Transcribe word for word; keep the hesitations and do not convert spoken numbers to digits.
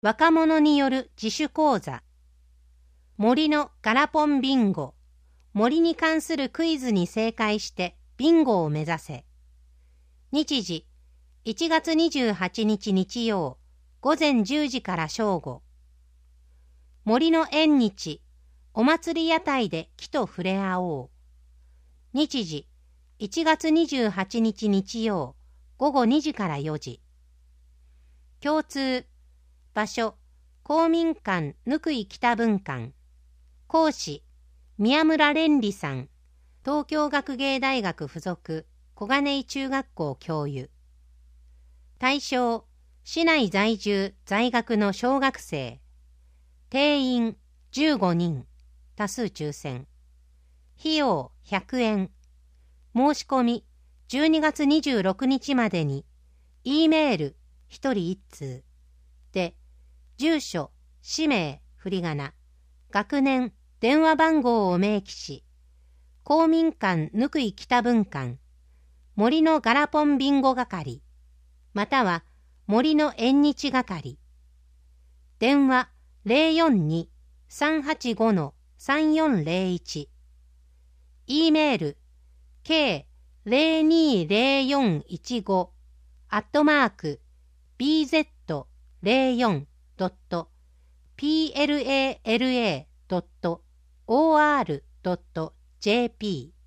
若者による自主講座。森のガラポンビンゴ。森に関するクイズに正解してビンゴを目指せ。日時、いちがつにじゅうはちにち日曜、午前じゅうじから正午。森の縁日、お祭り屋台で木と触れ合おう。日時、いちがつにじゅうはちにち日曜、午後にじからよじ。共通、場所、公民館貫井北分館。講師、宮村蓮理さん、東京学芸大学附属小金井中学校教諭。対象、市内在住在学の小学生。定員じゅうごにん、多数抽選。費用ひゃくえん。申し込みじゅうにがつにじゅうろくにちまでに、E メールひとりいっつうで、住所、氏名、振り仮名、学年、電話番号を明記し、公民館貫井北分館、森のガラポンビンゴ係、または森の縁日係。電話 ゼロよんに さんはちご さんよんゼロいち。E メール ケーゼロにゼロよんいちご アットマーク ビーゼットゼロよん ドット プラン ドット オーアール ドット ジェーピー